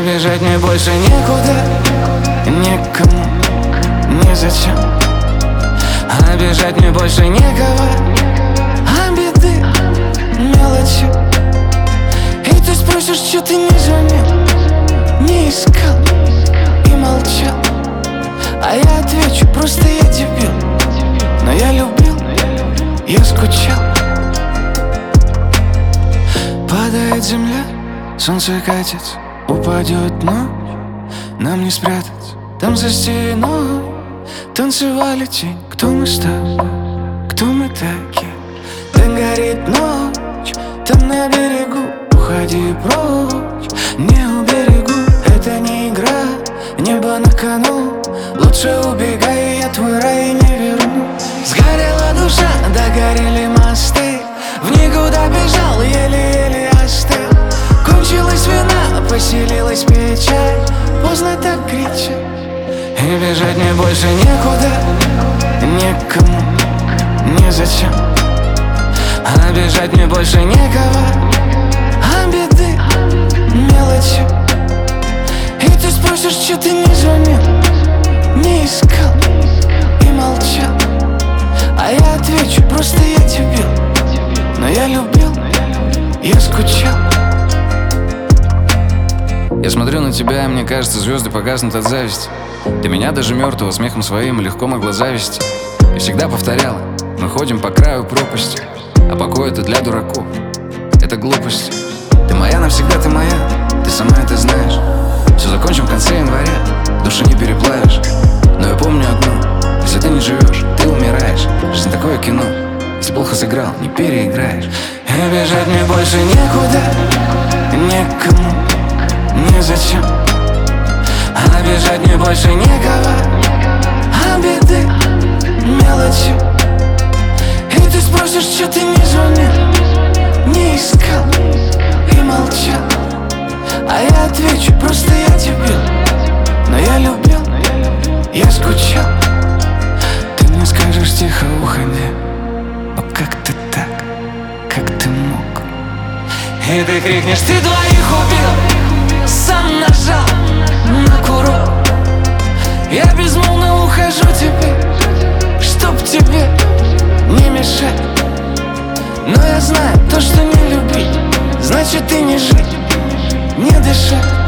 И бежать мне больше некуда, никому, незачем. А бежать мне больше некого, а беды, мелочи. И ты спросишь, что ты не звонил, не искал и молчал. А я отвечу, просто я дебил. Но я любил, я скучал. Падает земля, солнце катится, упадет ночь, нам не спрятаться. Там за стеной танцевали тень. Кто мы с тобой, кто мы такие? Там горит ночь, там на берегу. Уходи прочь, не уберегу. Это не игра, небо на кону. Лучше убегай, я твой рай не верну. Сгорела душа, догорели мосты. В никуда бежал, еле-еле остыл. Кончилась вина, поселилась печаль. Поздно так кричать. И бежать мне больше некуда, никому, незачем. А бежать мне больше некого, а беды, мелочи. И ты спросишь, что ты не звонил, не искал и молчал. А я отвечу, просто я дебил. Но я любил, я скучал. Я смотрю на тебя, и мне кажется, звезды погаснут от зависти. Ты меня даже мертвого смехом своим легко могла завести. И всегда повторяла: мы ходим по краю пропасти, а покой это для дураков, это глупость. Ты моя навсегда, ты моя, ты сама это знаешь. Все закончим в конце января, души не переплавишь. Но я помню одно: если ты не живешь, ты умираешь. Жизнь такое кино, если плохо сыграл, не переиграешь. И бежать мне больше некуда, никому, незачем. А бежать мне больше некого, а беды, мелочи. И ты спросишь, что ты не звонил, не искал и молчал. А я отвечу, просто я дебил. Но я любил, я скучал. Ты мне скажешь тихо, уходи. Но как ты так, как ты мог? И ты крикнешь, ты двоих убил, сам нажал на курок. Я безмолвно ухожу теперь, чтоб тебе не мешать. Но я знаю, то, что не любить, значит и не жить, не дышать.